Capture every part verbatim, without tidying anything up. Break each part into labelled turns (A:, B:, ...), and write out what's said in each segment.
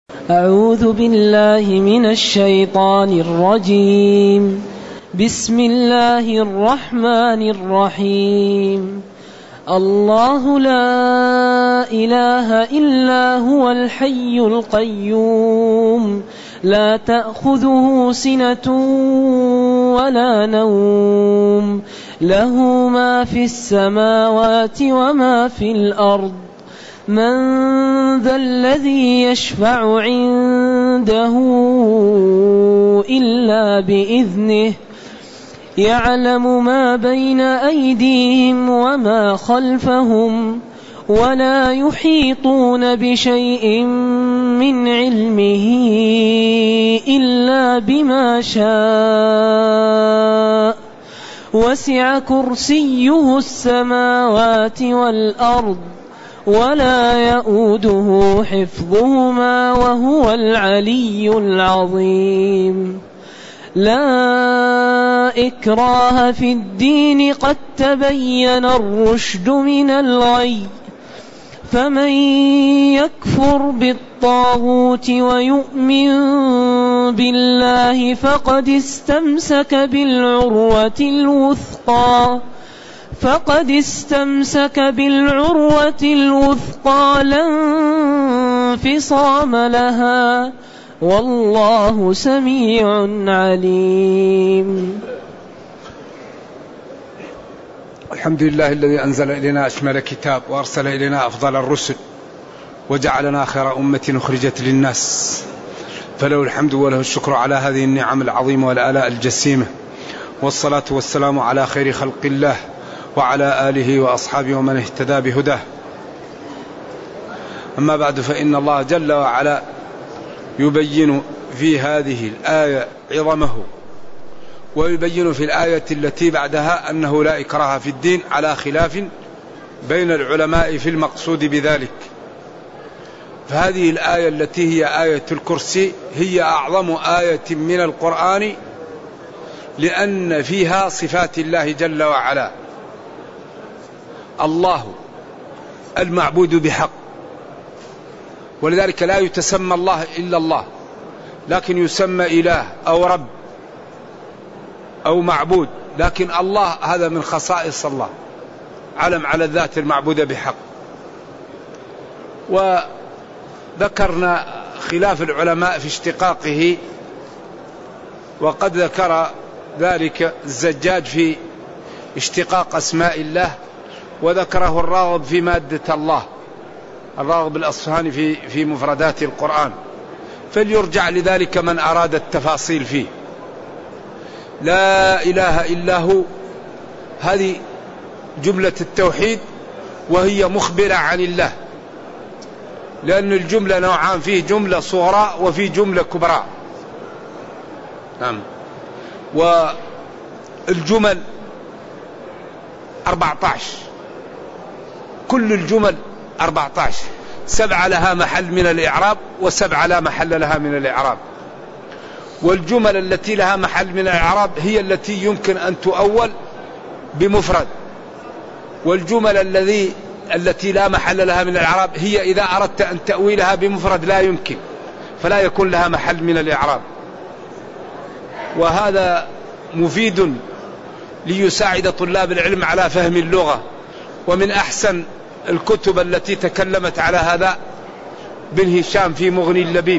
A: أعوذ بالله من الشيطان الرجيم. بسم الله الرحمن الرحيم. الله لا إله إلا هو الحي القيوم لا تأخذه سنة ولا نوم له ما في السماوات وما في الأرض من ذا الذي يشفع عنده إلا بإذنه يعلم ما بين أيديهم وما خلفهم ولا يحيطون بشيء من علمه إلا بما شاء وسع كرسيه السماوات والأرض ولا يؤوده حفظهما وهو العلي العظيم. لا إكراه في الدين قد تبين الرشد من الغي فمن يكفر بالطاغوت ويؤمن بالله فقد استمسك بالعروة الوثقى فقد استمسك بالعروة الوثقى لا انفصام لها والله سميع عليم.
B: الحمد لله الذي أنزل إلينا أشمل كتاب وأرسل إلينا أفضل الرسل وجعلنا خير أمة أخرجت للناس، فله الحمد وله الشكر على هذه النعم العظيمة والآلاء الجسيمة، والصلاة والسلام على خير خلق الله وعلى آله وأصحابه ومن اهتدى بهداه. أما بعد، فإن الله جل وعلا يبين في هذه الآية عظمه، ويبين في الآية التي بعدها أنه لا إكراه في الدين، على خلاف بين العلماء في المقصود بذلك. فهذه الآية التي هي آية الكرسي هي أعظم آية من القرآن، لأن فيها صفات الله جل وعلا. الله المعبود بحق، ولذلك لا يتسمى الله إلا الله، لكن يسمى إله أو رب أو معبود، لكن الله هذا من خصائص الله، علم على الذات المعبودة بحق. وذكرنا خلاف العلماء في اشتقاقه، وقد ذكر ذلك الزجاج في اشتقاق أسماء الله، وذكره الراغب في مادة الله، الراغب الأصفهاني في في مفردات القرآن، فليرجع لذلك من أراد التفاصيل فيه. لا إله إلا هو، هذه جملة التوحيد، وهي مخبرة عن الله، لأن الجملة نوعان، فيه جملة صغرى وفي جملة كبرى. نعم. والجمل أربعة عشر، كل الجمل أربعة عشر، سبعة لها محل من الإعراب وسبعة لا محل لها من الإعراب. والجمل التي لها محل من الإعراب هي التي يمكن أن تؤول بمفرد، والجمل الذي التي لا محل لها من الإعراب هي إذا أردت أن تأويلها بمفرد لا يمكن، فلا يكون لها محل من الإعراب. وهذا مفيد ليساعد طلاب العلم على فهم اللغة. ومن أحسن الكتب التي تكلمت على هذا بن هشام في مغني اللبيب،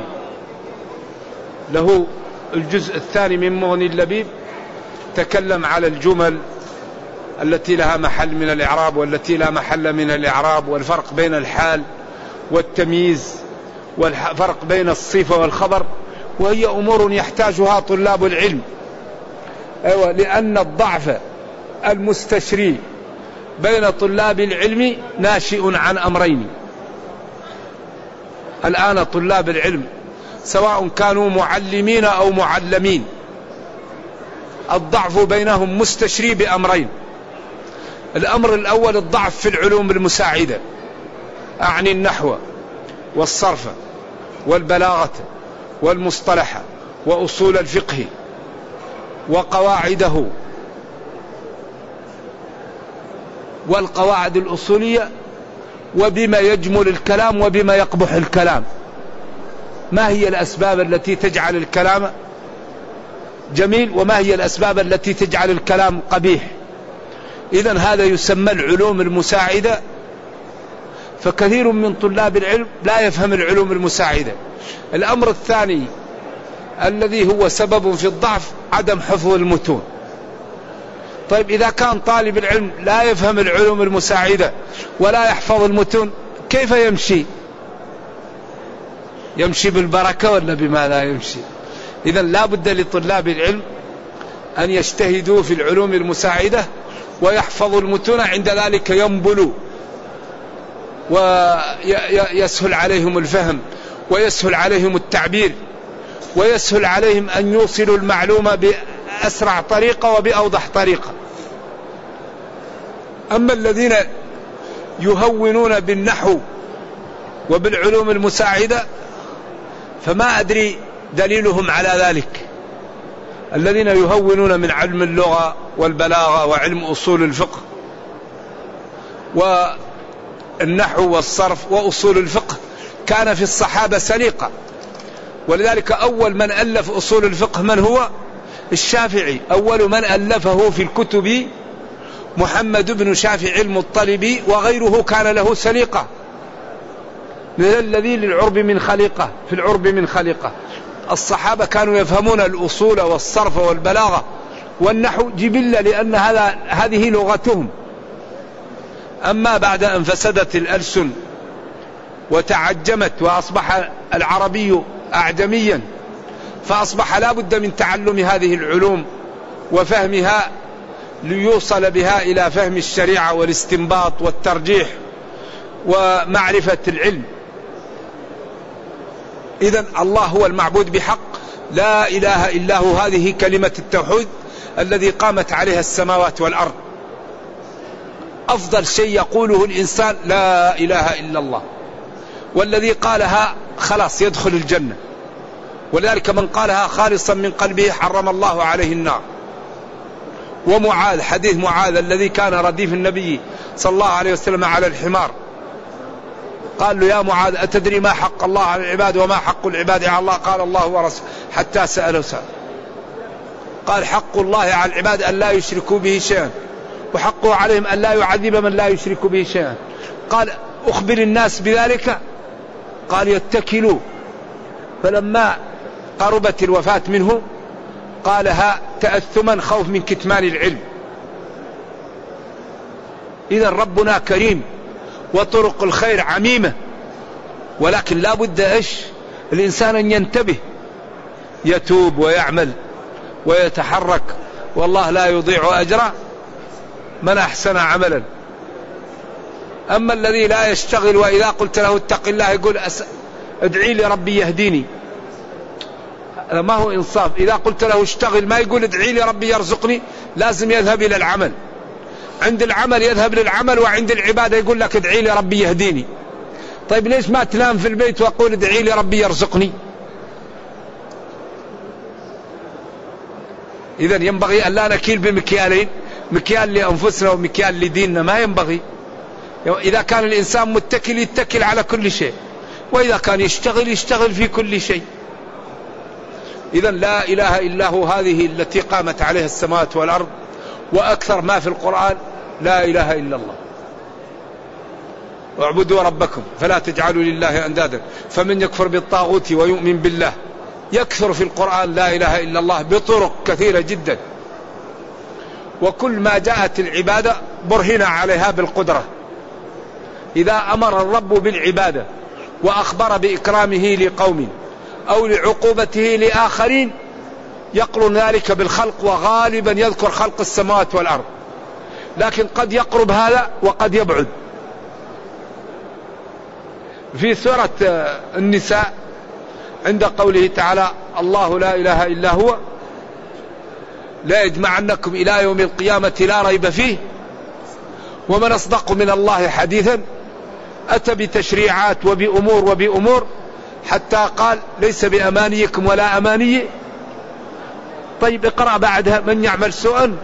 B: له الجزء الثاني من مغني اللبيب، تكلم على الجمل التي لها محل من الإعراب والتي لا محل من الإعراب، والفرق بين الحال والتمييز، والفرق بين الصفة والخبر، وهي أمور يحتاجها طلاب العلم. أيوة، لأن الضعف المستشري بين طلاب العلم ناشئ عن أمرين. الآن طلاب العلم سواء كانوا معلمين أو معلمين، الضعف بينهم مستشري بأمرين. الأمر الأول الضعف في العلوم المساعدة، أعني النحو والصرف والبلاغة والمصطلح وأصول الفقه وقواعده والقواعد الأصولية، وبما يجمل الكلام وبما يقبح الكلام. ما هي الأسباب التي تجعل الكلام جميل وما هي الأسباب التي تجعل الكلام قبيح. إذن هذا يسمى العلوم المساعدة. فكثير من طلاب العلم لا يفهم العلوم المساعدة. الأمر الثاني الذي هو سبب في الضعف عدم حفظ المتون. طيب إذا كان طالب العلم لا يفهم العلوم المساعدة ولا يحفظ المتون كيف يمشي؟ يمشي بالبركة ولا بما لا يمشي؟ إذن لا بد لطلاب العلم أن يجتهدوا في العلوم المساعدة ويحفظوا المتون، عند ذلك ينبلوا ويسهل عليهم الفهم ويسهل عليهم التعبير ويسهل عليهم أن يوصلوا المعلومة بأسرع طريقة وبأوضح طريقة. أما الذين يهونون بالنحو وبالعلوم المساعدة فما أدري دليلهم على ذلك. الذين يهونون من علم اللغة والبلاغة وعلم أصول الفقه والنحو والصرف وأصول الفقه كان في الصحابة سليقة، ولذلك أول من ألف أصول الفقه من هو؟ الشافعي. أول من ألفه في الكتب محمد بن شافعي المطلبي، وغيره كان له سليقة من الذي للعرب من خليقة، في العرب من خليقة. الصحابة كانوا يفهمون الأصول والصرف والبلاغة والنحو جبلة، لأن هذا هذه لغتهم. أما بعد أن فسدت الألسن وتعجمت وأصبح العربي أعجميا فأصبح لا بد من تعلم هذه العلوم وفهمها ليوصل بها إلى فهم الشريعة والاستنباط والترجيح ومعرفة العلم. إذن الله هو المعبود بحق، لا إله إلا هو. هذه كلمة التوحيد الذي قامت عليها السماوات والأرض. أفضل شيء يقوله الإنسان لا إله إلا الله، والذي قالها خلاص يدخل الجنة. ولذلك من قالها خالصا من قلبه حرم الله عليه النار. ومعاذ، حديث معاذ الذي كان رديف النبي صلى الله عليه وسلم على الحمار، قال له يا معاذ أتدري ما حق الله على العباد وما حق العباد على الله؟ قال الله ورسوله، حتى سأله سأل قال حق الله على العباد أن لا يشركوا به شيئا، وحقه عليهم أن لا يعذب من لا يشرك به شيئا. قال أخبر الناس بذلك، قال يتكلوا. فلما قربت الوفاة منه قالها تأثما خوف من كتمان العلم. إذا ربنا كريم وطرق الخير عميمة، ولكن لا بد إيش الإنسان أن ينتبه، يتوب ويعمل ويتحرك، والله لا يضيع أجر من أحسن عملا. أما الذي لا يشتغل وإذا قلت له اتق الله يقول ادعي لي ربي يهديني، هذا ما هو إنصاف. إذا قلت له اشتغل ما يقول ادعي لي ربي يرزقني، لازم يذهب إلى العمل. عند العمل يذهب للعمل، وعند العبادة يقول لك ادعي لي ربي يهديني. طيب ليش ما تنام في البيت وأقول ادعي لي ربي يرزقني؟ إذن ينبغي أن لا نكيل بمكيالين، مكيال لأنفسنا ومكيال لديننا، ما ينبغي. إذا كان الإنسان متكل يتكل على كل شيء، وإذا كان يشتغل يشتغل في كل شيء. إذن لا إله إلا هو، هذه التي قامت عليها السماوات والأرض، وأكثر ما في القرآن لا إله إلا الله. واعبدوا ربكم فلا تجعلوا لله أندادا فمن يكفر بالطاغوت ويؤمن بالله. يكثر في القرآن لا إله إلا الله بطرق كثيرة جدا، وكل ما جاءت العبادة برهن عليها بالقدرة. إذا أمر الرب بالعبادة وأخبر بإكرامه لقوم أو لعقوبته لآخرين يقرن ذلك بالخلق، وغالبا يذكر خلق السماوات والأرض، لكن قد يقرب هذا وقد يبعد. في سورة النساء عند قوله تعالى الله لا إله إلا هو لا يجمعنكم إلى يوم القيامة لا ريب فيه ومن أصدق من الله حديثا، أتى بتشريعات وبأمور وبأمور حتى قال ليس بأمانيكم ولا أماني. طيب اقرأ بعدها من يعمل سوءا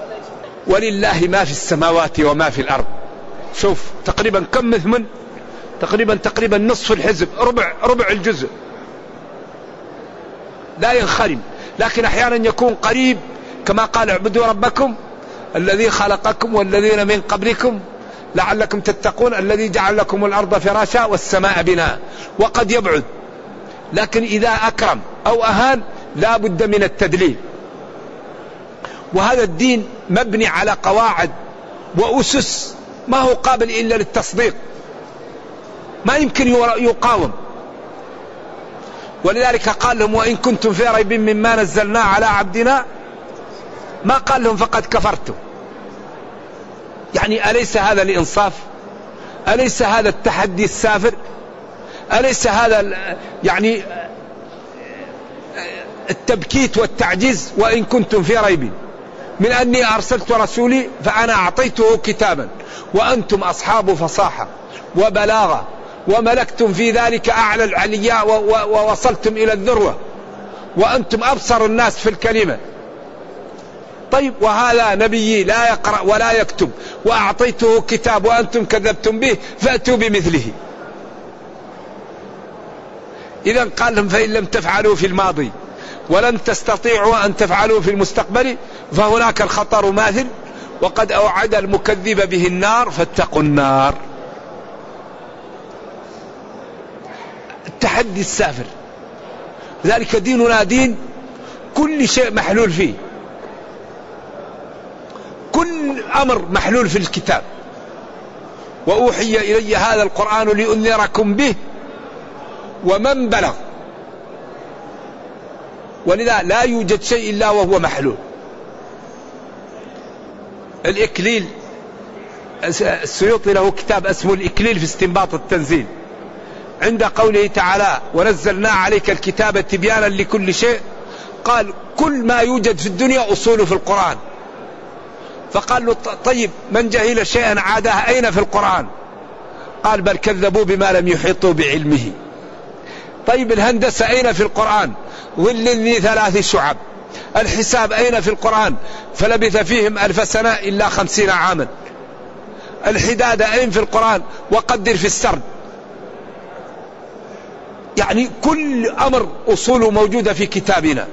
B: ولله ما في السماوات وما في الأرض. شوف تقريبا كم مثمن تقريبا تقريبا نصف الحزب، ربع ربع الجزء، لا ينخرم، لكن أحيانا يكون قريب، كما قال اعبدوا ربكم الذي خلقكم والذين من قبلكم لعلكم تتقون الذي جعل لكم الأرض فراشا والسماء بناء، وقد يبعد، لكن إذا أكرم أو أهان لا بد من التدليل. وهذا الدين مبني على قواعد وأسس ما هو قابل إلا للتصديق، ما يمكن يقاوم. ولذلك قال لهم وإن كنتم في ريب مما نزلنا على عبدنا، ما قال لهم فقد كفرتم. يعني أليس هذا الإنصاف؟ أليس هذا التحدي السافر؟ أليس هذا يعني التبكيت والتعجيز؟ وإن كنتم في ريب من أني أرسلت رسولي فأنا أعطيته كتابا وأنتم أصحاب فصاحة وبلاغة وملكتم في ذلك أعلى العلياء ووصلتم إلى الذروة وأنتم أبصر الناس في الكلمة. طيب وهذا نبي لا يقرأ ولا يكتب وأعطيته كتاب وأنتم كذبتم به فأتوا بمثله. إذن قال لهم فإن لم تفعلوا في الماضي ولن تستطيعوا أن تفعلوا في المستقبل فهناك الخطر ماثل وقد أوعد المكذب به النار فاتقوا النار. التحدي السافر. ذلك ديننا دين كل شيء محلول فيه، كل أمر محلول في الكتاب. وأوحي إلي هذا القرآن لأنذركم به ومن بلغ. ولذا لا يوجد شيء إلا وهو محلول. الإكليل، السيوطي له كتاب اسمه الإكليل في استنباط التنزيل، عند قوله تعالى ونزلنا عليك الكتاب تبيانا لكل شيء، قال كل ما يوجد في الدنيا أصوله في القرآن. فقال له طيب من جهل شيئا عاده أين في القرآن؟ قال بل كذبوا بما لم يحيطوا بعلمه. طيب الهندسة أين في القرآن؟ ظل ذي ثلاث شعب. الحساب أين في القرآن؟ فلبث فيهم ألف سنة إلا خمسين عاما. الحداد أين في القرآن؟ وقدر في السرد. يعني كل أمر أصوله موجودة في كتابنا.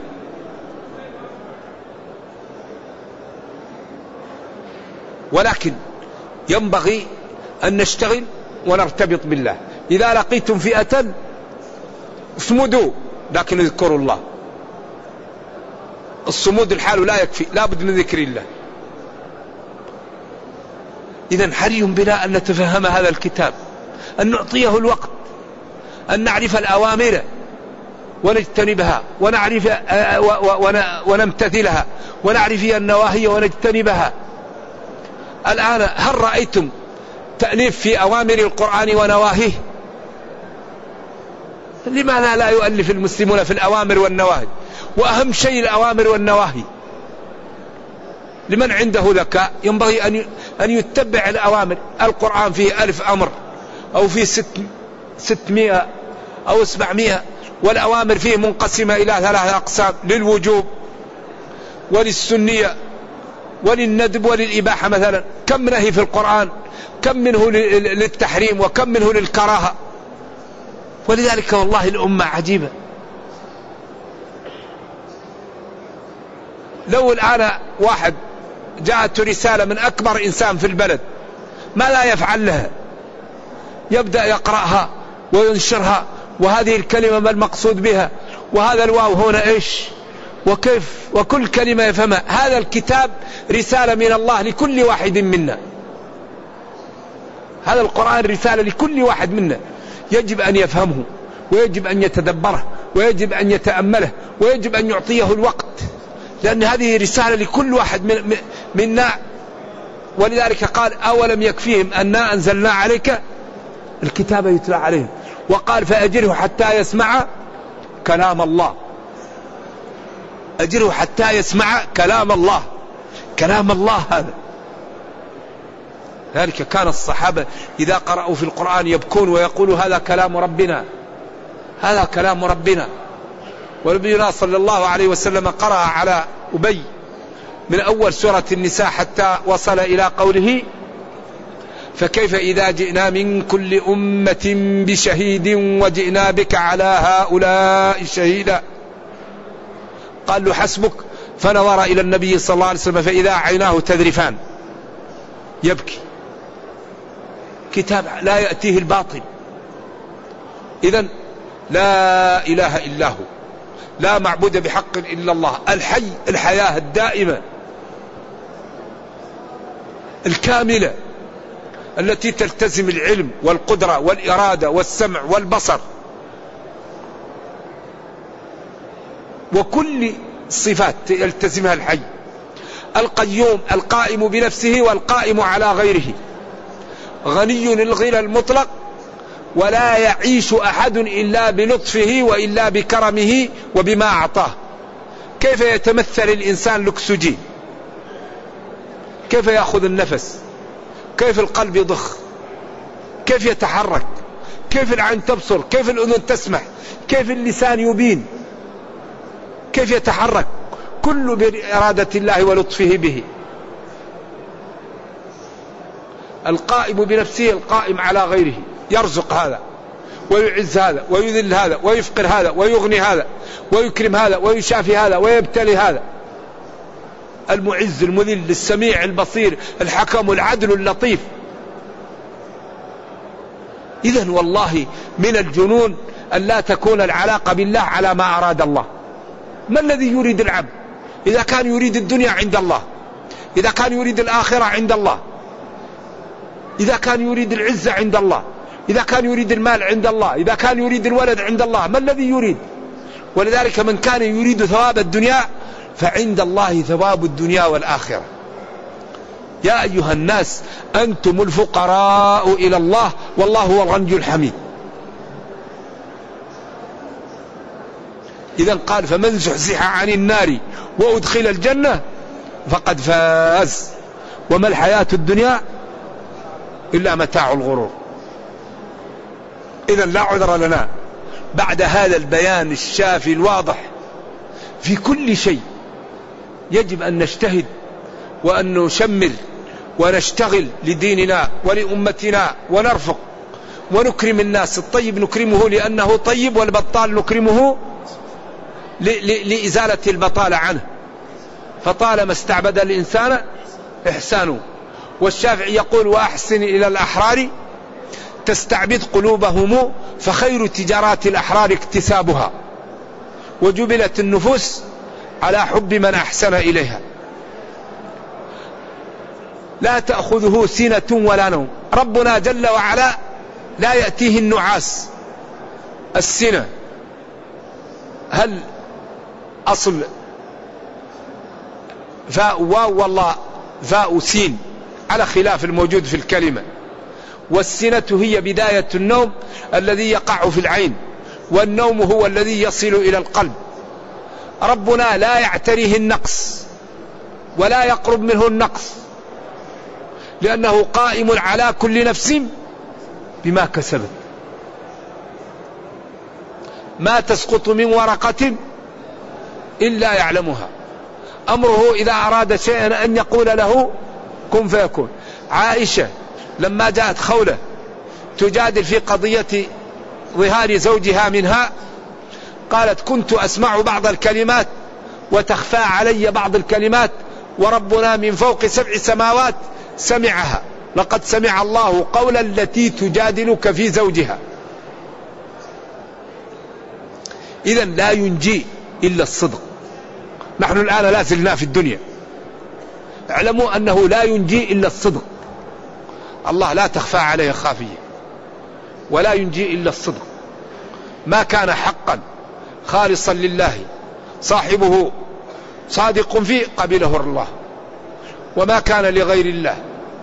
B: ولكن ينبغي أن نشتغل ونرتبط بالله. إذا لقيتم فئة اصمدوا لكن اذكروا الله. الصمود الحال لا يكفي، لا بد من ذكر الله. إذن حري بنا أن نتفهم هذا الكتاب، أن نعطيه الوقت، أن نعرف الأوامر ونجتنبها ونعرف ونمتثلها، ونعرف النواهي ونجتنبها. الآن هل رأيتم تأليف في أوامر القرآن ونواهيه؟ لماذا لا يؤلف المسلمون في الأوامر والنواهي؟ وأهم شيء الأوامر والنواهي. لمن عنده ذكاء ينبغي أن أن يتبع الأوامر. القرآن فيه ألف أمر أو فيه ست ستمائة أو سبعمائة، والأوامر فيه منقسمة إلى ثلاثة أقسام: للوجوب وللسنية وللندب وللإباحة. مثلا كم نهي في القرآن؟ كم منه للتحريم وكم منه للكراهة؟ ولذلك والله الأمة عجيبة. لو الآن واحد جاءت رسالة من أكبر إنسان في البلد، ما لا يفعل لها؟ يبدأ يقرأها وينشرها، وهذه الكلمة ما المقصود بها، وهذا الواو هنا إيش وكيف، وكل كلمة يفهمها. هذا الكتاب رسالة من الله لكل واحد منا. هذا القرآن رسالة لكل واحد منا، يجب أن يفهمه ويجب أن يتدبره ويجب أن يتأمله ويجب أن يعطيه الوقت، لأن هذه رسالة لكل واحد من منا. ولذلك قال أولم يكفيهم أننا أنزلنا عليك الكتاب يتلى عليهم، وقال فأجره حتى يسمع كلام الله. أجره حتى يسمع كلام الله. كلام الله هذا. ذلك كان الصحابة إذا قرأوا في القرآن يبكون ويقولوا هذا كلام ربنا، هذا كلام ربنا. ونبينا صلى الله عليه وسلم قرأ على أبي من أول سورة النساء حتى وصل إلى قوله فكيف إذا جئنا من كل أمة بشهيد وجئنا بك على هؤلاء شهيدا. قال له حسبك. فنظر إلى النبي صلى الله عليه وسلم فإذا عيناه تذرفان يبكي. كتاب لا يأتيه الباطل. إذن لا إله إلا هو، لا معبود بحق إلا الله، الحي الحياة الدائمة الكاملة التي تلتزم العلم والقدرة والإرادة والسمع والبصر وكل صفات يلتزمها الحي القيوم القائم بنفسه والقائم على غيره، غني الغنى المطلق، ولا يعيش أحد إلا بلطفه وإلا بكرمه وبما أعطاه. كيف يتمثل الإنسان الأكسجين؟ كيف يأخذ النفس؟ كيف القلب يضخ؟ كيف يتحرك؟ كيف العين تبصر؟ كيف الأذن تسمع؟ كيف اللسان يبين؟ كيف يتحرك؟ كل بإرادة الله ولطفه به. القائم بنفسه القائم على غيره، يرزق هذا ويعز هذا ويذل هذا ويفقر هذا ويغني هذا ويكرم هذا ويشافي هذا ويبتلي هذا. المعز المذل السميع البصير الحكم العدل اللطيف. إذن والله من الجنون أن لا تكون العلاقة بالله على ما أراد الله. ما الذي يريد العبد؟ إذا كان يريد الدنيا عند الله، إذا كان يريد الآخرة عند الله، إذا كان يريد العزة عند الله، إذا كان يريد المال عند الله، إذا كان يريد الولد عند الله، ما الذي يريد؟ ولذلك من كان يريد ثواب الدنيا فعند الله ثواب الدنيا والآخرة. يا أيها الناس أنتم الفقراء إلى الله والله هو الغني الحميد. إذن قال فمن زحزح عن النار وأدخل الجنة فقد فاز وما الحياة الدنيا إلا متاع الغرور. إذن لا عذر لنا بعد هذا البيان الشافي الواضح في كل شيء. يجب أن نجتهد وأن نشمر ونشتغل لديننا ولأمتنا ونرفق ونكرم الناس. الطيب نكرمه لأنه طيب، والبطال نكرمه لإزالة البطالة عنه. فطالما استعبد الإنسان إحسانه. والشافعي يقول وأحسن إلى الأحرار تستعبد قلوبهم فخير تجارات الأحرار اكتسابها، وجبلت النفوس على حب من أحسن إليها. لا تأخذه سنة ولا نوم. ربنا جل وعلا لا يأتيه النعاس. السنة هل أصل فاء واو والله فاء سين على خلاف الموجود في الكلمة. والسنة هي بداية النوم الذي يقع في العين، والنوم هو الذي يصل إلى القلب. ربنا لا يعتريه النقص ولا يقرب منه النقص، لأنه قائم على كل نفس بما كسبت. ما تسقط من ورقة إلا يعلمها. أمره إذا أراد شيئا أن يقول له كن فيكون. عائشة لما جاءت خولة تجادل في قضية ظهار زوجها منها قالت كنت أسمع بعض الكلمات وتخفى علي بعض الكلمات، وربنا من فوق سبع سماوات سمعها. لقد سمع الله قولا التي تجادلك في زوجها. إذن لا ينجي إلا الصدق. نحن الآن لا زلنا في الدنيا، اعلموا أنه لا ينجي إلا الصدق. الله لا تخفى عليه خافية، ولا ينجي إلا الصدق. ما كان حقا خالصا لله صاحبه صادق فيه قبله الله، وما كان لغير الله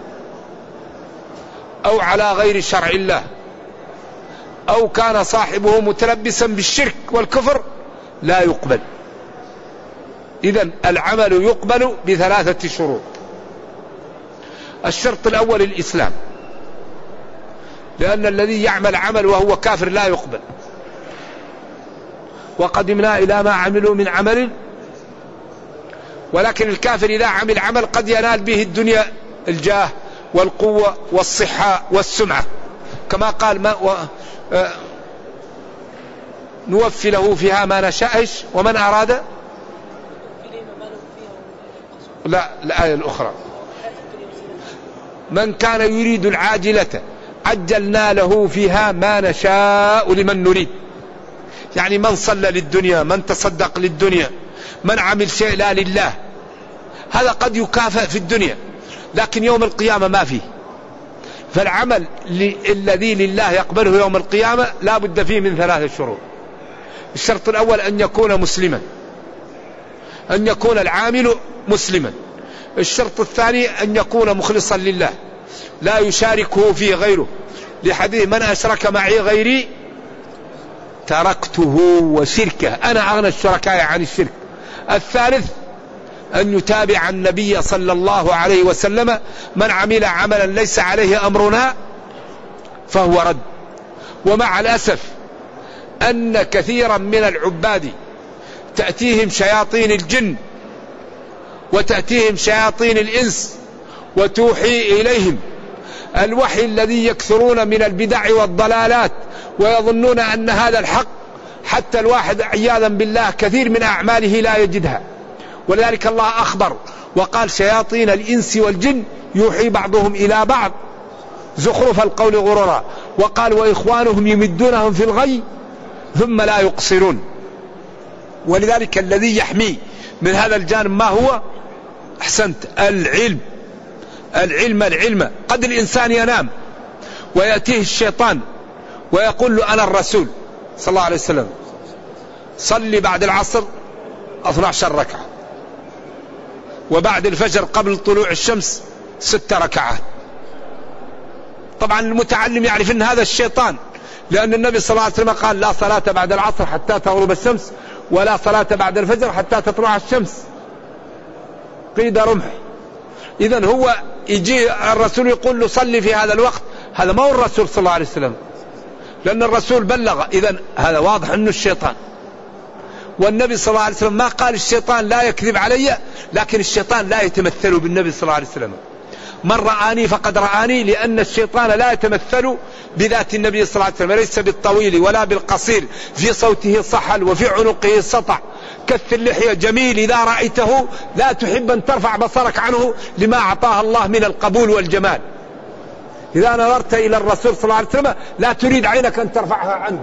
B: أو على غير شرع الله أو كان صاحبه متلبسا بالشرك والكفر لا يقبل. إذن العمل يقبل بثلاثة شروط. الشرط الأول الإسلام، لأن الذي يعمل عمل وهو كافر لا يقبل. وقدمنا إلى ما عملوا من عمل، ولكن الكافر إذا عمل عمل قد ينال به الدنيا الجاه والقوة والصحة والسمعة، كما قال ما و... آه... نوفي له فيها ما نشاء. ومن أراد لا الآية الأخرى من كان يريد العاجلة عجلنا له فيها ما نشاء لمن نريد. يعني من صلى للدنيا، من تصدق للدنيا، من عمل شيء لا لله، هذا قد يكافئ في الدنيا، لكن يوم القيامة ما فيه. فالعمل الذي لله يقبله يوم القيامة لا بد فيه من ثلاثة شروط. الشرط الأول أن يكون مسلما، أن يكون العامل مسلما. الشرط الثاني أن يكون مخلصا لله لا يشاركه فيه غيره، لحديث من أشرك معي غيري تركته وشركه، أنا أغنى الشركاء عن الشرك. الثالث أن يتابع النبي صلى الله عليه وسلم، من عمل عملا ليس عليه أمرنا فهو رد. ومع الأسف أن كثيرا من العباد تأتيهم شياطين الجن وتأتيهم شياطين الإنس وتوحي إليهم الوحي الذي يكثرون من البدع والضلالات ويظنون أن هذا الحق، حتى الواحد عياذا بالله كثير من أعماله لا يجدها. ولذلك الله أخبر وقال شياطين الإنس والجن يوحي بعضهم إلى بعض زخرف القول غرورا، وقال وإخوانهم يمدونهم في الغي ثم لا يقصرون. ولذلك الذي يحمي من هذا الجانب ما هو؟ أحسنت، العلم. العلم العلم. قد الإنسان ينام ويأتيه الشيطان ويقول له أنا الرسول صلى الله عليه وسلم صلي بعد العصر اثنتي عشرة ركعة، وبعد الفجر قبل طلوع الشمس ست ركعات. طبعا المتعلم يعرف أن هذا الشيطان، لأن النبي صلى الله عليه وسلم قال لا صلاة بعد العصر حتى تغرب الشمس، ولا صلاة بعد الفجر حتى تطلع الشمس قيد رمح. إذن هو يجي الرسول يقول له صلي في هذا الوقت، هذا ما هو الرسول صلى الله عليه وسلم، لأن الرسول بلغ. إذن هذا واضح أنه الشيطان. والنبي صلى الله عليه وسلم ما قال الشيطان لا يكذب علي، لكن الشيطان لا يتمثل بالنبي صلى الله عليه وسلم. من رآني فقد رآني، لأن الشيطان لا يتمثل بذات النبي صلى الله عليه وسلم، ليس بالطويل ولا بالقصير، في صوته صحل وفي عنقه سطع، كث اللحية جميل، إذا رأيته لا تحب أن ترفع بصرك عنه لما أعطاه الله من القبول والجمال. إذا نظرت إلى الرسول صلى الله عليه وسلم لا تريد عينك أن ترفعها عنه.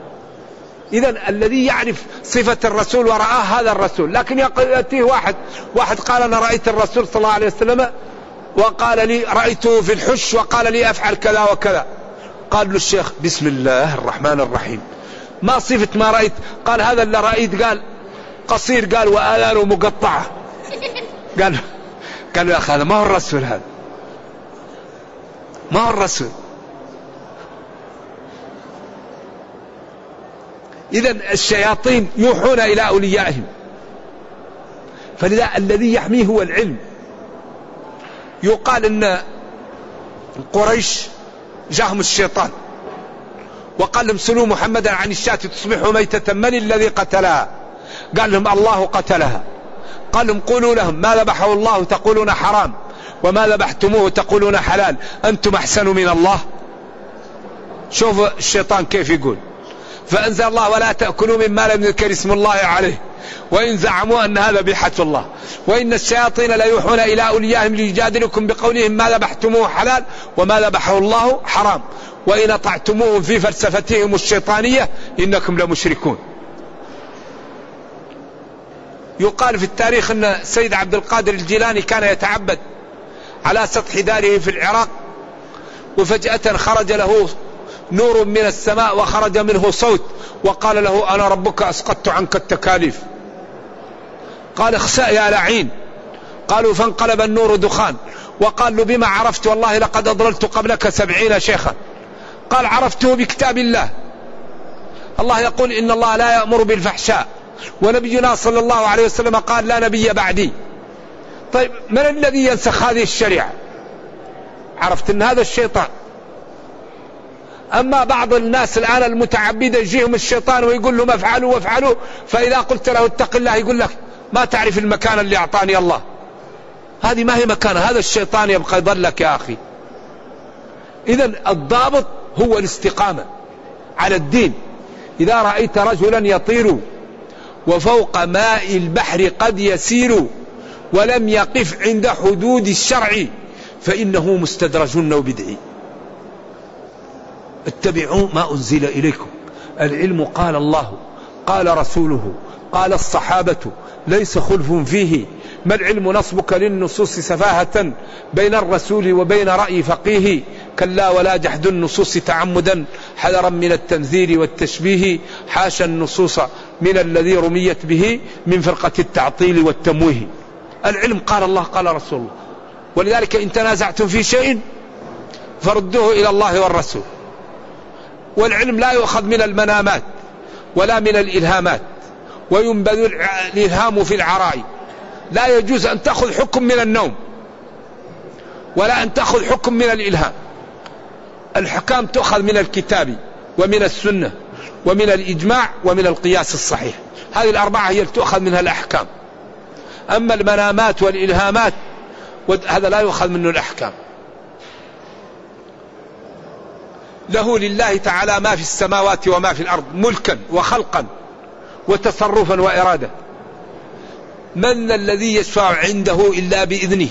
B: إذن الذي يعرف صفة الرسول ورآه هذا الرسول. لكن يأتيه واحد واحد قال أنا رأيت الرسول صلى الله عليه وسلم وقال لي رأيته في الحش وقال لي أفعل كذا وكذا. قال له الشيخ بسم الله الرحمن الرحيم، ما صفة ما رأيت؟ قال هذا اللي رأيت قال قصير، قال وآذانه مقطعة. قال قال له يا أخي هذا ما هو الرسول، هذا ما هو الرسول. إذن الشياطين يوحون إلى أوليائهم، فلذا الذي يحميه هو العلم. يقال أن قريش جاءهم الشيطان وقال لهم سلوا محمدا عن الشاة تصبح ميتة، من الذي قتلها؟ قال لهم الله قتلها. قال لهم قولوا لهم ما ذبحه الله تقولون حرام، وما ذبحتموه تقولون حلال، أنتم أحسن من الله. شوفوا الشيطان كيف يقول. فأنزل الله ولا تأكلوا مما لم يذكر اسم الله عليه، وإن زعموا أن هذا بحة الله، وإن الشياطين لا يوحون إلى أوليائهم ليجادلكم بقولهم ما ذبحتموه حلال وما ذبحه الله حرام، وإن أطعتموهم في فلسفتهم الشيطانية إنكم لمشركون. يقال في التاريخ أن سيد عبد القادر الجيلاني كان يتعبد على سطح داره في العراق، وفجأة خرج له نور من السماء وخرج منه صوت وقال له أنا ربك أسقطت عنك التكاليف. قال اخسأ يا لعين. قالوا فانقلب النور دخان. وقال له بما عرفت؟ والله لقد أضللت قبلك سبعين شيخا. قال عرفته بكتاب الله. الله يقول إن الله لا يأمر بالفحشاء، ونبينا صلى الله عليه وسلم قال لا نبي بعدي. طيب من الذي ينسخ هذه الشريعة؟ عرفت أن هذا الشيطان. أما بعض الناس الآن المتعبدة يجيهم الشيطان ويقول لهم افعلوا وافعلوا، فإذا قلت له اتق الله يقول لك ما تعرف المكان اللي أعطاني الله. هذه ما هي مكان، هذا الشيطان يبقى يضلك يا أخي. إذن الضابط هو الاستقامة على الدين. إذا رأيت رجلا يطير وفوق ماء البحر قد يسير ولم يقف عند حدود الشرع فإنه مستدرج أو بدعي. اتبعوا ما أنزل إليكم. العلم قال الله قال رسوله قال الصحابة ليس خلف فيه. ما العلم نصبك للنصوص سفاهة بين الرسول وبين رأي فقيه. كلا ولا جحد النصوص تعمدا حذرا من التنذير والتشبيه. حاشا النصوص من الذي رميت به من فرقة التعطيل والتمويه. العلم قال الله قال رسول الله. ولذلك إن تنازعتم في شيء فردوه إلى الله والرسول. والعلم لا يؤخذ من المنامات ولا من الإلهامات، وينبذ الإلهام في العرائي. لا يجوز أن تأخذ حكم من النوم ولا أن تأخذ حكم من الإلهام. الحكام تؤخذ من الكتاب ومن السنة ومن الإجماع ومن القياس الصحيح. هذه الأربعة هي تؤخذ منها الأحكام. أما المنامات والإلهامات هذا لا يؤخذ منه الأحكام. له لله تعالى ما في السماوات وما في الأرض ملكا وخلقا وتصرفا وإرادة. من الذي يشفع عنده إلا بإذنه؟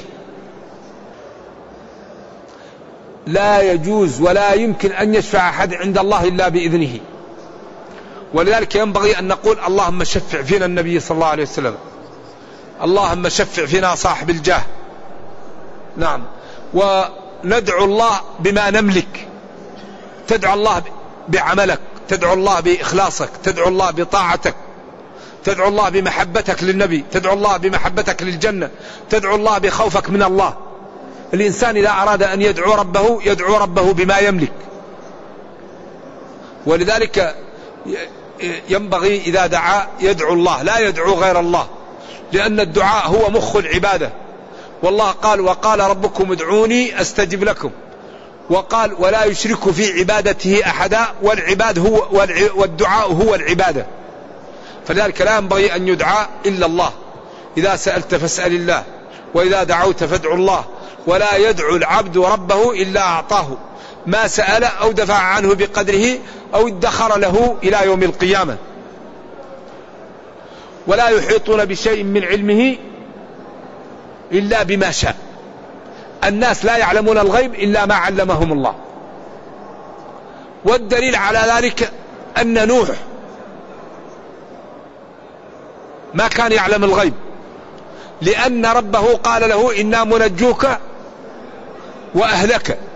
B: لا يجوز ولا يمكن أن يشفع أحد عند الله إلا بإذنه. ولذلك ينبغي أن نقول اللهم شفع فينا النبي صلى الله عليه وسلم، اللهم شفع فينا صاحب الجاه. نعم. وندعو الله بما نملك. تدعو الله بعملك، تدعو الله بإخلاصك، تدعو الله بطاعتك، تدعو الله بمحبتك للنبي، تدعو الله بمحبتك للجنة، تدعو الله بخوفك من الله. الإنسان إذا أراد أن يدعو ربه يدعو ربه بما يملك. ولذلك ينبغي إذا دعا يدعو الله لا يدعو غير الله، لأن الدعاء هو مخ العبادة. والله قال وقال ربكم ادعوني أستجب لكم. وقال ولا يشرك في عبادته أحدا. والعباد هو والدعاء هو العبادة. فلذلك لا ينبغي أن يدعى إلا الله. إذا سألت فاسأل الله وإذا دعوت فادعوا الله. ولا يدعو العبد ربه إلا أعطاه ما سأل أو دفع عنه بقدره أو ادخر له إلى يوم القيامة. ولا يحيطون بشيء من علمه إلا بما شاء. الناس لا يعلمون الغيب إلا ما علمهم الله. والدليل على ذلك أن نوح ما كان يعلم الغيب، لأن ربه قال له إنا منجوك وأهلك.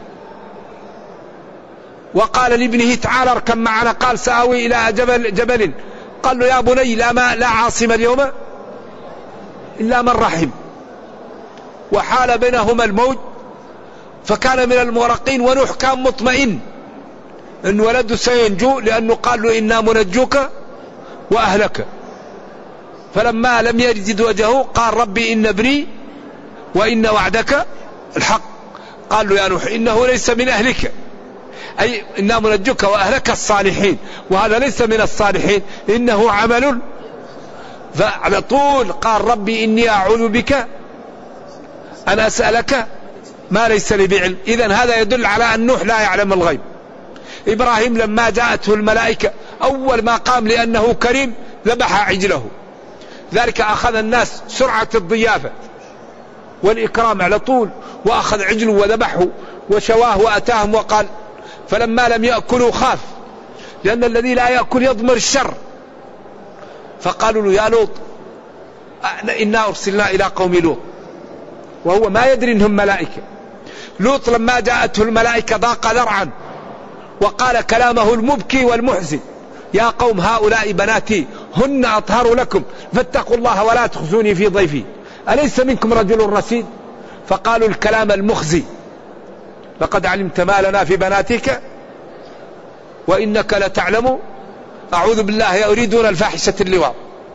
B: وقال لابنه تعال اركب معنا، قال سآوي إلى جبل, جبل قال له يا بني لا, ما لا عاصم اليوم إلا من رحم. وحال بينهما الموج فكان من المغرقين. ونوح كان مطمئن أن ولده سينجو، لأنه قال له إنا منجوك وأهلك. فلما لم يجد وجهه قال ربي إن ابني وإن وعدك الحق. قال له يا نوح إنه ليس من أهلك، أي إنا منجوك وأهلك الصالحين، وهذا ليس من الصالحين إنه عمل. فعلى طول قال ربي إني أعوذ بك أن أسألك ما ليس لي بعلم. إذن هذا يدل على أن نوح لا يعلم الغيب. إبراهيم لما جاءته الملائكة أول ما قام لأنه كريم ذبح عجله. ذلك أخذ الناس سرعة الضيافة والإكرام على طول، وأخذ عجله وذبحه وشواه وأتاهم وقال. فلما لم يأكلوا خاف، لأن الذي لا يأكل يضمر الشر. فقالوا له يا لوط إنا أرسلنا إلى قوم لوط، وهو ما يدري إنهم ملائكة. لوط لما جاءته الملائكة ضاق ذرعا وقال كلامه المبكي والمحزن يا قوم هؤلاء بناتي هن أطهر لكم فاتقوا الله ولا تخزوني في ضيفي أليس منكم رجل رشيد. فقالوا الكلام المخزي لقد علمت ما لنا في بناتك وإنك لتعلم أعوذ بالله يريدون الفاحشة اللواط.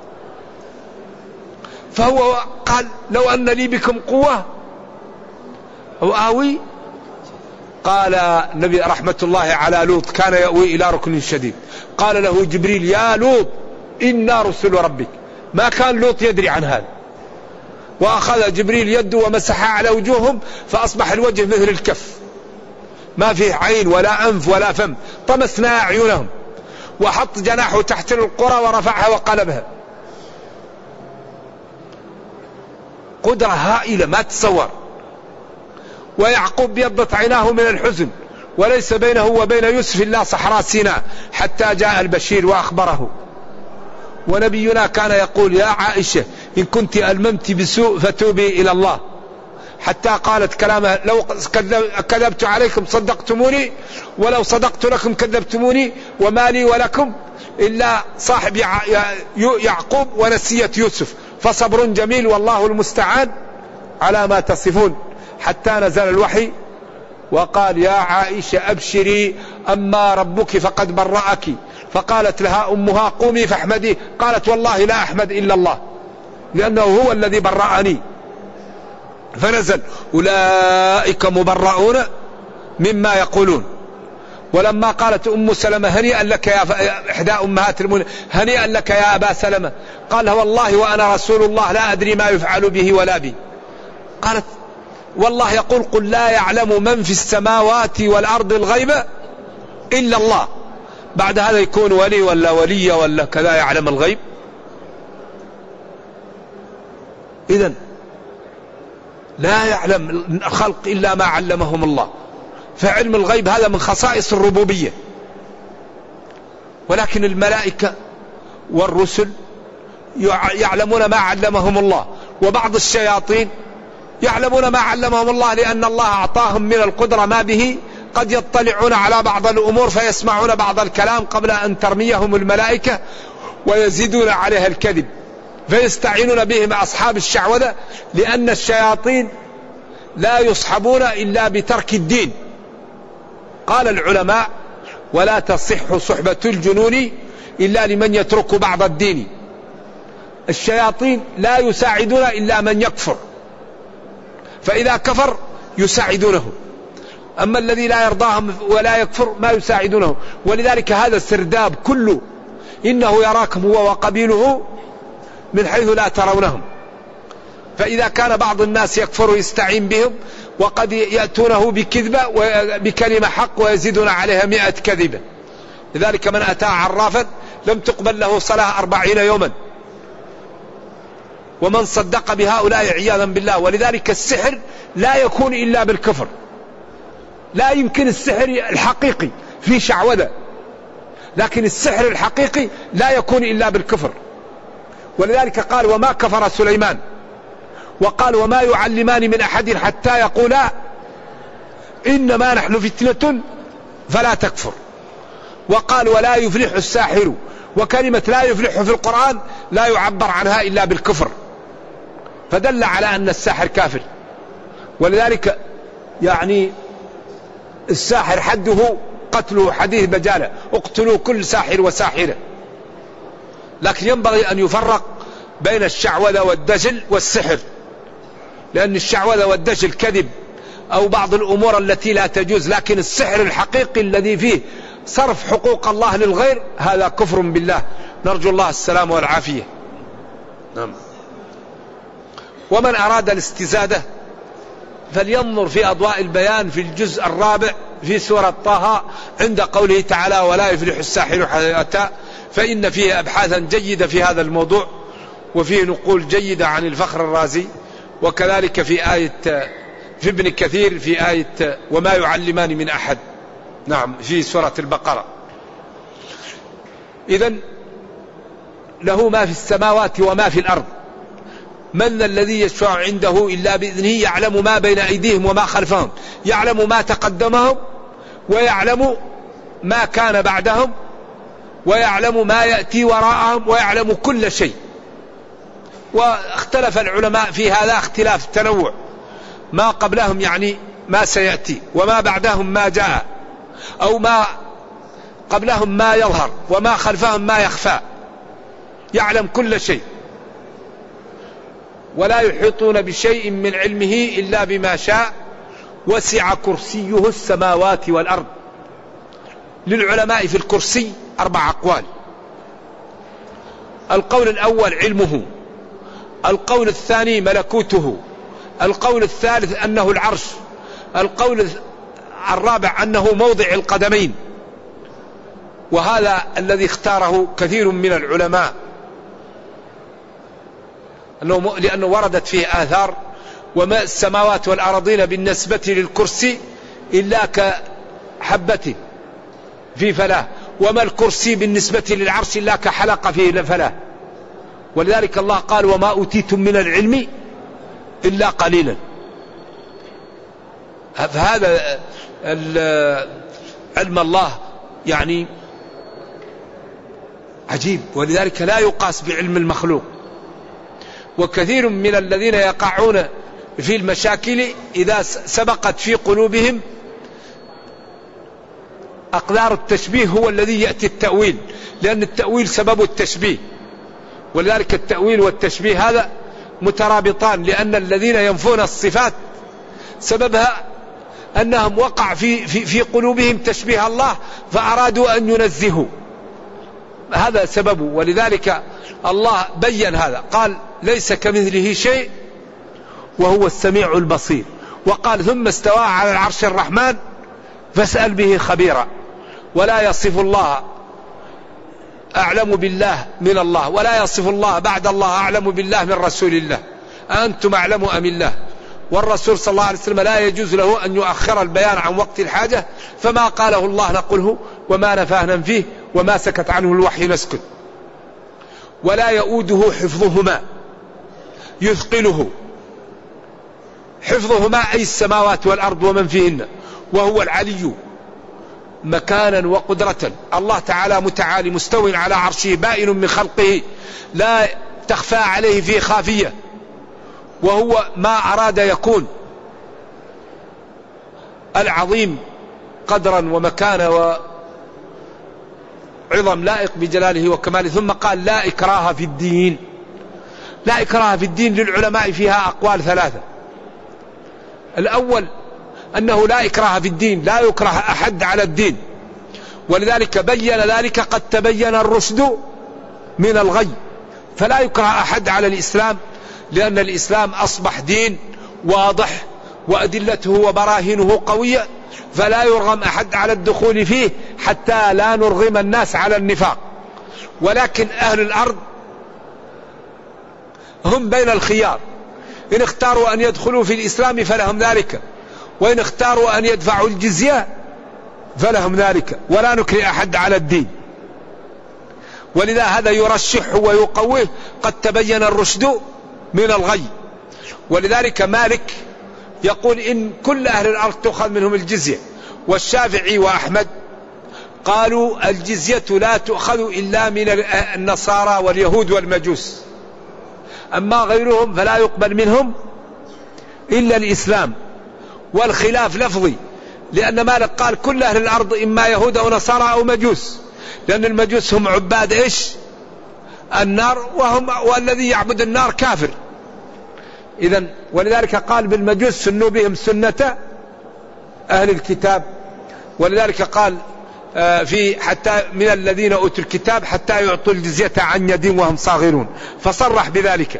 B: فهو قال لو أن لي بكم قوة أو آوي. قال النبي رحمة الله على لوط كان يأوي إلى ركن شديد. قال له جبريل يا لوط إنا رسل ربك. ما كان لوط يدري عن هذا. وأخذ جبريل يده ومسح على وجوههم فأصبح الوجه مثل الكف. ما فيه عين ولا أنف ولا فم، طمسنا أعينهم، وحط جناحه تحت القرى ورفعها وقلبها. قدرة هائلة ما تتصور. ويعقوب بيضت عيناه من الحزن، وليس بينه وبين يوسف إلا صحراء سيناء، حتى جاء البشير وأخبره. ونبينا كان يقول: يا عائشة إن كنت ألممت بسوء فتوبي إلى الله، حتى قالت كلامها: لو كذبت عليكم صدقتموني، ولو صدقت لكم كذبتموني، وما لي ولكم إلا صاحب يعقوب ونسية يوسف، فصبر جميل والله المستعان على ما تصفون. حتى نزل الوحي وقال: يا عائشة أبشري أما ربك فقد برأك. فقالت لها أمها: قومي فاحمدي. قالت: والله لا أحمد إلا الله، لأنه هو الذي برأني. فنزل: أولئك مبرؤون مما يقولون. ولما قالت أم سلمة: هنيئا لك يا إحدى أمهات المؤمنين، هنيئا لك يا أبا سلمة، قال: والله وأنا رسول الله لا أدري ما يفعل به ولا بي. قالت: والله يقول: قل لا يعلم من في السماوات والأرض الغيب إلا الله. بعد هذا يكون ولي ولا ولية ولا كذا يعلم الغيب؟ إذن لا يعلم الخلق إلا ما علمهم الله. فعلم الغيب هذا من خصائص الربوبية. ولكن الملائكة والرسل يعلمون ما علمهم الله، وبعض الشياطين يعلمون ما علمهم الله، لأن الله أعطاهم من القدرة ما به قد يطلعون على بعض الأمور فيسمعون بعض الكلام قبل أن ترميهم الملائكة ويزيدون عليها الكذب، فيستعينون بهم أصحاب الشعوذة، لأن الشياطين لا يصحبون إلا بترك الدين. قال العلماء: ولا تصح صحبة الجنون إلا لمن يترك بعض الدين. الشياطين لا يساعدون إلا من يكفر، فإذا كفر يساعدونه، أما الذي لا يرضاهم ولا يكفر ما يساعدونه. ولذلك هذا السرداب كله إنه يراكم هو وقبيله من حيث لا ترونهم. فإذا كان بعض الناس يكفر يستعين بهم، وقد يأتونه بكذبة بكلمة حق ويزيدون عليها مئة كذبة. لذلك من أتى عرافا لم تقبل له صلاة أربعين يوما، ومن صدق بهؤلاء عياذا بالله. ولذلك السحر لا يكون إلا بالكفر، لا يمكن السحر الحقيقي في شعوذة، لكن السحر الحقيقي لا يكون إلا بالكفر. ولذلك قال: وما كفر سليمان، وقال: وما يعلمان من أحد حتى يقولا إنما نحن فتنة فلا تكفر. وقال: ولا يفلح الساحر. وكلمة لا يفلح في القرآن لا يعبر عنها إلا بالكفر، فدل على أن الساحر كافر. ولذلك يعني الساحر حده قتله، حديث بجالة: اقتلوا كل ساحر وساحرة. لكن ينبغي أن يفرق بين الشعوذة والدجل والسحر، لأن الشعوذة والدجل كذب أو بعض الأمور التي لا تجوز، لكن السحر الحقيقي الذي فيه صرف حقوق الله للغير هذا كفر بالله، نرجو الله السلام والعافية. نعم. ومن أراد الاستزادة فلينظر في أضواء البيان في الجزء الرابع في سورة طه عند قوله تعالى: ولا يفلح الساحر حتى أتى، فإن فيه أبحاثا جيدة في هذا الموضوع، وفيه نقول جيدة عن الفخر الرازي، وكذلك في آية في ابن كثير في آية وما يعلمان من أحد، نعم، في سورة البقرة. إذن له ما في السماوات وما في الأرض. من الذي يشفع عنده إلا بإذنه، يعلم ما بين أيديهم وما خلفهم، يعلم ما تقدمهم ويعلم ما كان بعدهم ويعلم ما يأتي وراءهم ويعلم كل شيء. واختلف العلماء في هذا اختلاف تنوع، ما قبلهم يعني ما سيأتي، وما بعدهم ما جاء، أو ما قبلهم ما يظهر وما خلفهم ما يخفى، يعلم كل شيء. ولا يحيطون بشيء من علمه إلا بما شاء، وسع كرسيه السماوات والأرض. للعلماء في الكرسي أربع أقوال. القول الأول علمه، القول الثاني ملكوته، القول الثالث أنه العرش، القول الرابع أنه موضع القدمين، وهذا الذي اختاره كثير من العلماء، أنه لأنه وردت فيه آثار وما السماوات والأرضين بالنسبة للكرسي إلا كحبة في فلاة، وما الكرسي بالنسبة للعرش إلا كحلقة في فلاة. ولذلك الله قال وما أوتيتم من العلم إلا قليلا. فهذا علم الله يعني عجيب، ولذلك لا يقاس بعلم المخلوق. وكثير من الذين يقعون في المشاكل إذا سبقت في قلوبهم أقدار التشبيه هو الذي يأتي التأويل، لأن التأويل سبب التشبيه. ولذلك التأويل والتشبيه هذا مترابطان، لأن الذين ينفون الصفات سببها أنهم وقع في, في, في قلوبهم تشبيه الله فأرادوا أن ينزهوا، هذا سببه. ولذلك الله بين هذا، قال ليس كمثله شيء وهو السميع البصير. وقال ثم استوى على العرش الرحمن فاسأل به خبيرا. ولا يصف الله أعلم بالله من الله، ولا يصف الله بعد الله أعلم بالله من رسول الله، أنتم أعلم أم الله. والرسول صلى الله عليه وسلم لا يجوز له أن يؤخر البيان عن وقت الحاجة، فما قاله الله نقله، وما نفاه ننفيه، وما سكت عنه الوحي نسكت. ولا يؤوده حفظهما يثقله، حفظهما أي السماوات والأرض ومن فيهن، وهو العلي مكانا وقدرة. الله تعالى متعالي مستوٍ على عرشه بائن من خلقه لا تخفى عليه فيه خافية، وهو ما أراد يكون العظيم قدرا ومكانا وعظم لائق بجلاله وكماله. ثم قال لا إكراه في الدين. لا إكراه في الدين للعلماء فيها أقوال ثلاثة. الأول أنه لا إكراه في الدين، لا يكره أحد على الدين، ولذلك بين ذلك قد تبين الرشد من الغي، فلا يكره أحد على الإسلام، لأن الإسلام أصبح دين واضح وأدلته وبراهينه قوية، فلا يرغم أحد على الدخول فيه حتى لا نرغم الناس على النفاق. ولكن أهل الأرض هم بين الخيار، إن اختاروا أن يدخلوا في الإسلام فلهم ذلك، وإن اختاروا أن يدفعوا الجزية فلهم ذلك، ولا نكره أحد على الدين. ولذا هذا يرشح ويقويه قد تبين الرشد من الغي. ولذلك مالك يقول إن كل أهل الأرض تؤخذ منهم الجزية، والشافعي وأحمد قالوا الجزية لا تؤخذ إلا من النصارى واليهود والمجوس، أما غيرهم فلا يقبل منهم إلا الإسلام. والخلاف لفظي، لأن مالك قال كل أهل الأرض إما يهود أو نصارى أو مجوس، لأن المجوس هم عباد إيش؟ النار، وهم والذي يعبد النار كافر. إذن ولذلك قال بالمجوس سنوا بهم سنة أهل الكتاب. ولذلك قال في حتى من الذين أوتوا الكتاب حتى يعطوا الجزية عن يد وهم صاغرون، فصرح بذلك.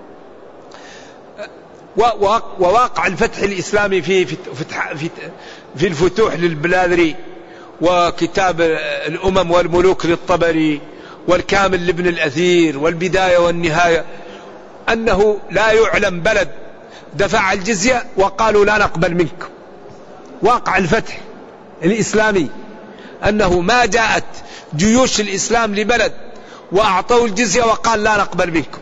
B: وواقع الفتح الإسلامي في في في الفتوح للبلاذري، وكتاب الأمم والملوك للطبري، والكامل لابن الأثير، والبداية والنهاية، أنه لا يعلم بلد دفع الجزية وقالوا لا نقبل منكم. واقع الفتح الإسلامي أنه ما جاءت جيوش الإسلام لبلد وأعطوا الجزية وقال لا نقبل منكم.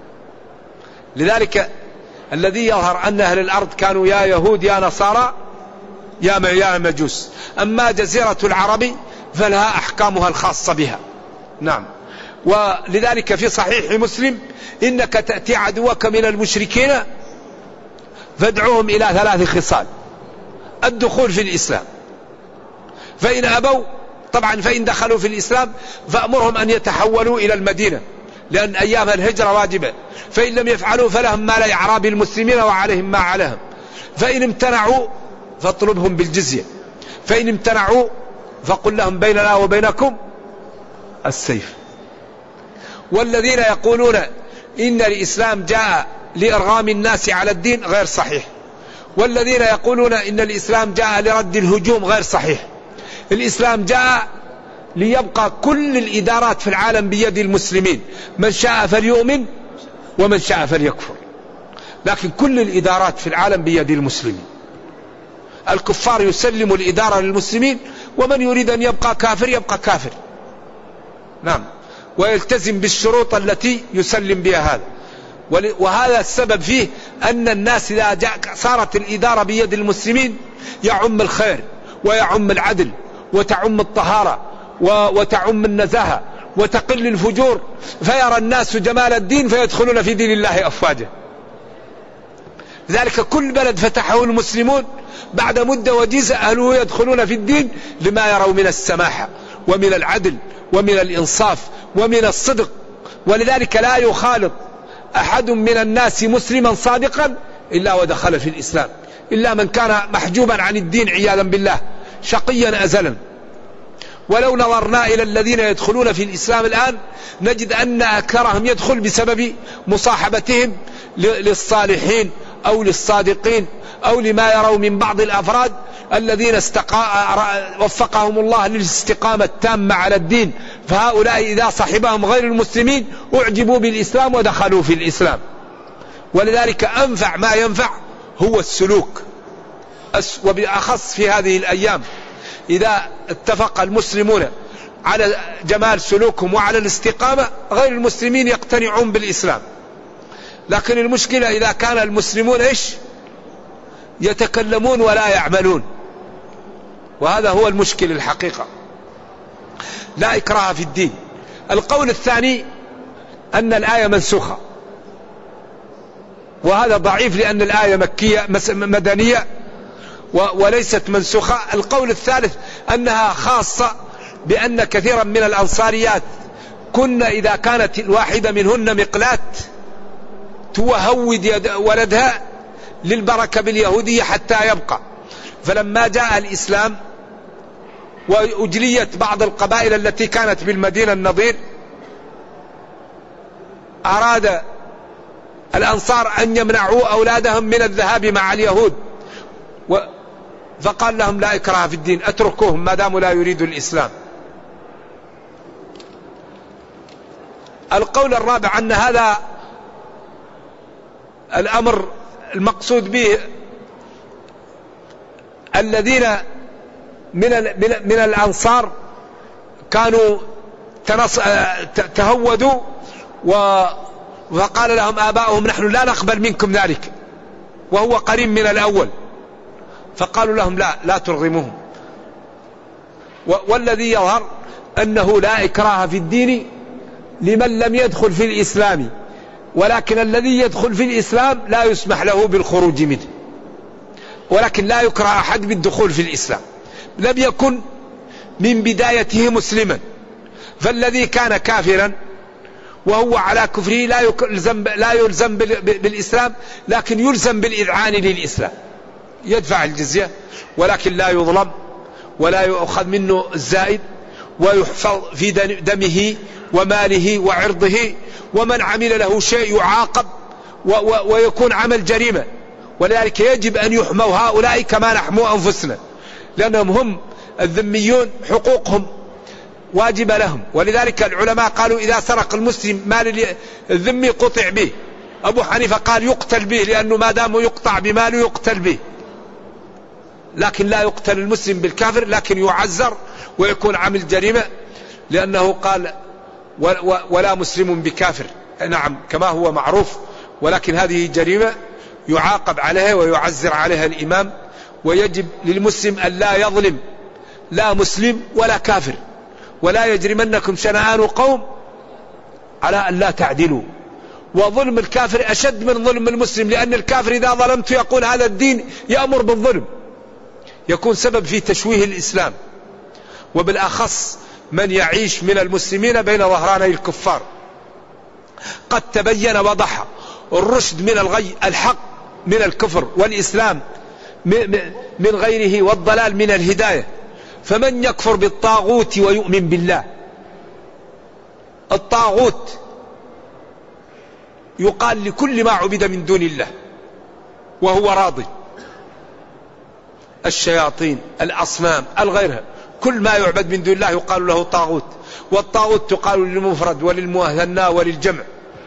B: لذلك الذي يظهر أن أهل الأرض كانوا يا يهود يا نصارى يا مجوس، أما جزيرة العرب فلها أحكامها الخاصة بها. نعم. ولذلك في صحيح مسلم إنك تأتي عدوك من المشركين فادعوهم إلى ثلاث خصال: الدخول في الإسلام، فإن أبوا طبعا فإن دخلوا في الإسلام فأمرهم أن يتحولوا إلى المدينة، لأن أيام الهجرة واجبة، فإن لم يفعلوا فلهم ما لأعراب المسلمين وعليهم ما عليهم، فإن امتنعوا فاطلبهم بالجزية، فإن امتنعوا فقل لهم بيننا وبينكم السيف. والذين يقولون إن الإسلام جاء لإرغام الناس على الدين غير صحيح، والذين يقولون إن الإسلام جاء لرد الهجوم غير صحيح. الإسلام جاء ليبقى كل الإدارات في العالم بيد المسلمين، من شاء فليؤمن ومن شاء فليكفر، لكن كل الإدارات في العالم بيد المسلمين. الكفار يسلموا الإدارة للمسلمين، ومن يريد أن يبقى كافر يبقى كافر، نعم، ويلتزم بالشروط التي يسلم بها هذا. وهذا السبب فيه أن الناس إذا صارت الإدارة بيد المسلمين يعم الخير ويعم العدل وتعم الطهارة وتعم النزاهة وتقل الفجور، فيرى الناس جمال الدين فيدخلون في دين الله أفواجا. لذلك كل بلد فتحه المسلمون بعد مدة وجيزة أهله يدخلون في الدين لما يروا من السماحة ومن العدل ومن الإنصاف ومن الصدق. ولذلك لا يخالط أحد من الناس مسلما صادقا إلا ودخل في الإسلام، إلا من كان محجوبا عن الدين عياذا بالله شقيا أزلا. ولو نظرنا إلى الذين يدخلون في الإسلام الآن نجد أن أكثرهم يدخل بسبب مصاحبتهم للصالحين أو للصادقين أو لما يروا من بعض الأفراد الذين استقا... وفقهم الله للاستقامة التامة على الدين، فهؤلاء إذا صحبهم غير المسلمين أعجبوا بالإسلام ودخلوا في الإسلام. ولذلك أنفع ما ينفع هو السلوك، وبأخص في هذه الأيام إذا اتفق المسلمون على جمال سلوكهم وعلى الاستقامة غير المسلمين يقتنعون بالإسلام. لكن المشكلة إذا كان المسلمون إيش؟ يتكلمون ولا يعملون، وهذا هو المشكل الحقيقة. لا إكراه في الدين. القول الثاني أن الآية منسوخة، وهذا ضعيف لأن الآية مكية مدنية وليست منسوخة. القول الثالث أنها خاصة بأن كثيرا من الأنصاريات كنا إذا كانت الواحدة منهن مقلات توهود ولدها للبركة باليهودية حتى يبقى، فلما جاء الإسلام وأجليت بعض القبائل التي كانت بالمدينة النضير أراد الأنصار أن يمنعوا أولادهم من الذهاب مع اليهود، فقال لهم لا إكراه في الدين، أتركوهم ما داموا لا يريدوا الإسلام. القول الرابع أن هذا الأمر المقصود به الذين من من الأنصار كانوا تهودوا وقال لهم آباؤهم نحن لا نقبل منكم ذلك، وهو قريب من الأول، فقالوا لهم لا لا ترغموهم. والذي يظهر أنه لا إكراه في الدين لمن لم يدخل في الإسلام، ولكن الذي يدخل في الإسلام لا يسمح له بالخروج منه، ولكن لا يكره أحد بالدخول في الإسلام لم يكن من بدايته مسلما. فالذي كان كافرا وهو على كفره لا يلزم, لا يلزم بالإسلام، لكن يلزم بالإذعان للإسلام، يدفع الجزية ولكن لا يظلم ولا يؤخذ منه الزائد، ويحفظ في دمه وماله وعرضه، ومن عمل له شيء يعاقب ويكون عمل جريمة. ولذلك يجب أن يحموا هؤلاء كما نحموا أنفسنا، لأنهم هم الذميون حقوقهم واجب لهم. ولذلك العلماء قالوا إذا سرق المسلم مال الذمي قطع به. أبو حنيفة قال يقتل به، لأنه ما دام يقطع بماله يقتل به، لكن لا يقتل المسلم بالكافر، لكن يعزر ويكون عمل جريمة، لأنه قال ولا مسلم بكافر، نعم كما هو معروف، ولكن هذه جريمة يعاقب عليها ويعزر عليها الإمام. ويجب للمسلم أن لا يظلم لا مسلم ولا كافر، ولا يجرمنكم شنآن قوم على أن لا تعدلوا. وظلم الكافر أشد من ظلم المسلم، لأن الكافر إذا ظلمت يقول هذا الدين يأمر بالظلم، يكون سبب في تشويه الإسلام، وبالأخص من يعيش من المسلمين بين ظهراني الكفار. قد تبين وضح الرشد من الغي، الحق من الكفر، والإسلام من غيره، والضلال من الهداية. فمن يكفر بالطاغوت ويؤمن بالله، الطاغوت يقال لكل ما عبد من دون الله وهو راضي، الشياطين، الأصنام، الغيرها، كل ما يعبد من دون الله يقال له طاغوت. والطاغوت تقال للمفرد وللمثنى وللجمع،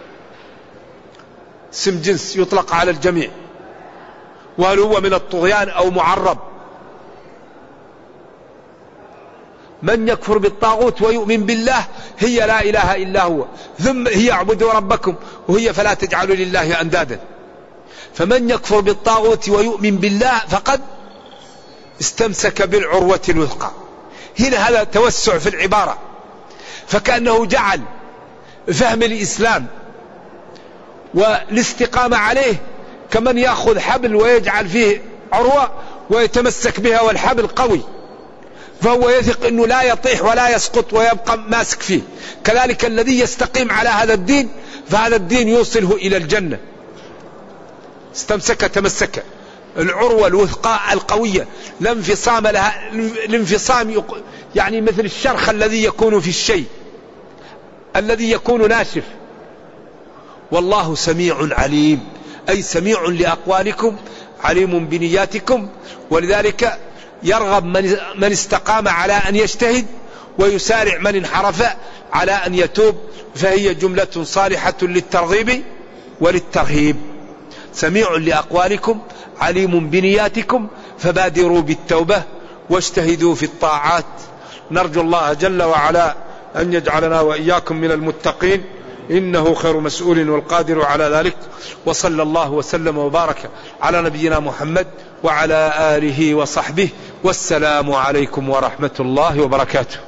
B: اسم جنس يطلق على الجميع. وهل هو من الطغيان أو معرب؟ من يكفر بالطاغوت ويؤمن بالله هي لا إله إلا هو، ثم هي اعبدوا ربكم وهي فلا تجعلوا لله أندادا. فمن يكفر بالطاغوت ويؤمن بالله فقد استمسك بالعروة الوثقى. هنا هذا توسع في العبارة، فكأنه جعل فهم الإسلام والاستقامة عليه كمن يأخذ حبل ويجعل فيه عروة ويتمسك بها والحبل قوي، فهو يثق أنه لا يطيح ولا يسقط ويبقى ماسك فيه. كذلك الذي يستقيم على هذا الدين فهذا الدين يوصله إلى الجنة. استمسك تمسك، العروة الوثقى القوية لا انفصام لها. الانفصام يعني مثل الشرخ الذي يكون في الشيء الذي يكون ناشف. والله سميع عليم، أي سميع لأقوالكم عليم بنياتكم. ولذلك يرغب من استقام على أن يجتهد، ويسارع من انحرف على أن يتوب. فهي جملة صالحة للترغيب وللترهيب. سميع لأقوالكم عليم بنياتكم فبادروا بالتوبة واجتهدوا في الطاعات. نرجو الله جل وعلا أن يجعلنا وإياكم من المتقين، إنه خير مسؤول والقادر على ذلك. وصلى الله وسلم وبارك على نبينا محمد وعلى آله وصحبه، والسلام عليكم ورحمة الله وبركاته.